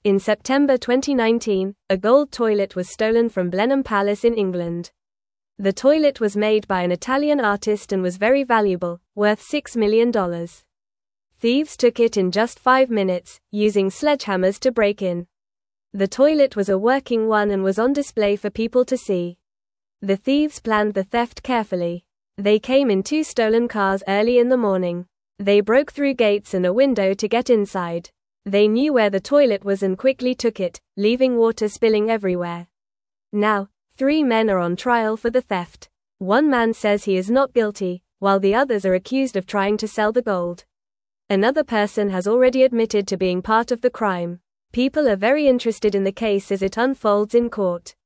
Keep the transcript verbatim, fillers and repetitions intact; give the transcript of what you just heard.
In September twenty nineteen, a gold toilet was stolen from Blenheim Palace in England. The toilet was made by an Italian artist and was very valuable, worth six million dollars. Thieves took it in just five minutes, using sledgehammers to break in. The toilet was a working one and was on display for people to see. The thieves planned the theft carefully. They came in two stolen cars early in the morning. They broke through gates and a window to get inside. They knew where the toilet was and quickly took it, leaving water spilling everywhere. Now, three men are on trial for the theft. One man says he is not guilty, while the others are accused of trying to sell the gold. Another person has already admitted to being part of the crime. People are very interested in the case as it unfolds in court.